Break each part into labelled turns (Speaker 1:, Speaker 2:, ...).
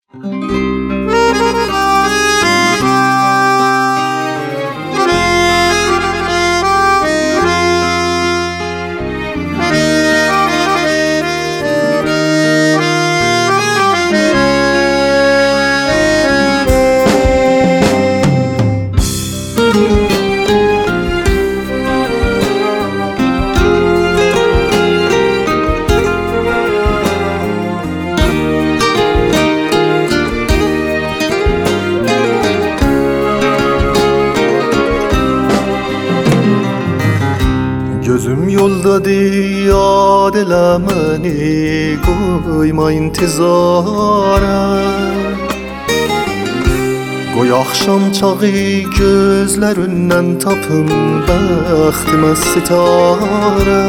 Speaker 1: Gözüm yoldadır yad elə məni, qoyma intizara. Qoy axşam çağı gözlərindən tapım bəxtimə sitarə.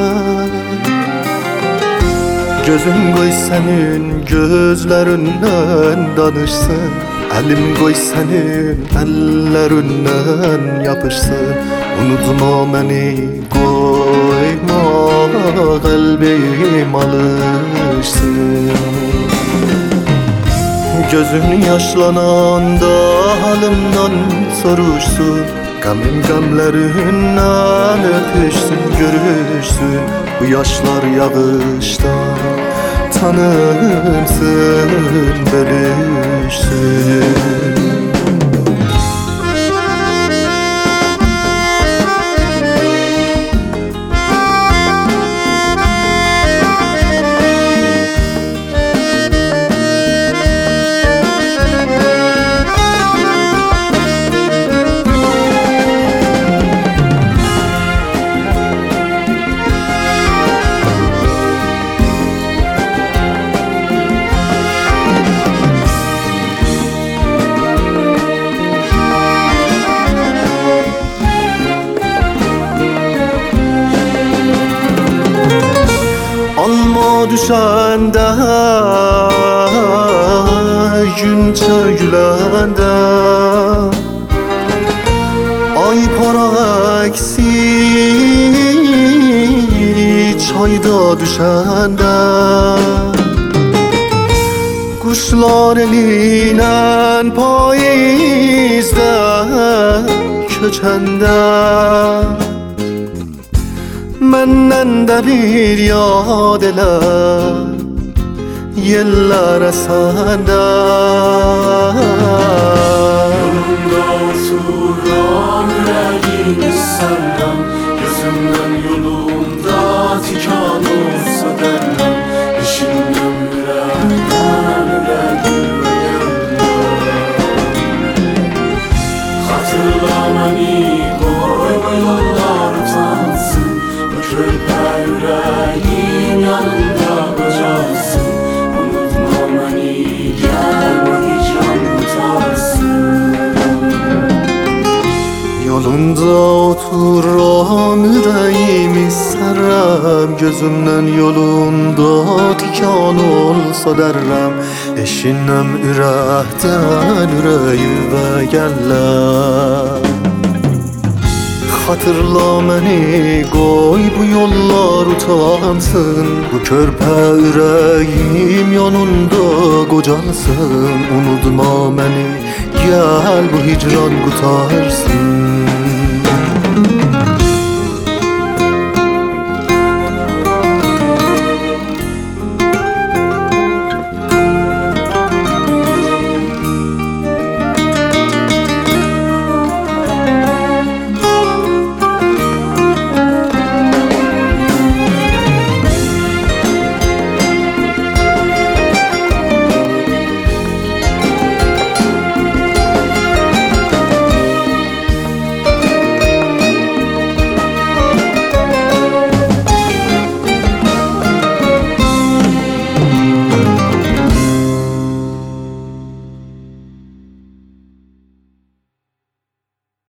Speaker 1: Gözüm qoy sənin gözlərindən danışsın, əlim qoy sənin əllərindən yapışsın. Unutma məni, qoyma qəlbim alışsın. Gözün yaşlananda halimden soruşsun, qəmim qəmlərindən öpüşsün, görüşsün. Bu yaşlar yağışdan tanınsın, bölüşsün. Alma düşende, gün çökülende, ay para eksik çayda düşende, kuşlar elinen payizde köçende, məndən də bir yad elə yellərə səndə.
Speaker 2: Yolunda oturan ürəyini səndən, gözümdən yolunda tikan olsa dərman. Eşindən ürəkdən xatırla məni, qoyma yollar utansın. Körpə ürəyim yanında qocalsın. Unutma məni, gəl bu hicran qutarsın.
Speaker 1: Yolunda oturan ürəyimi sərəm, gözümdən yolunda tikan olsa dərrəm. Eşinəm ürəkdən ürəyimə gəllər. Hatırla məni, qoy bu yollar utansın. Bu körpə ürəyim yanında qocalsın. Unutma məni, gəl bu hicran qutarsın.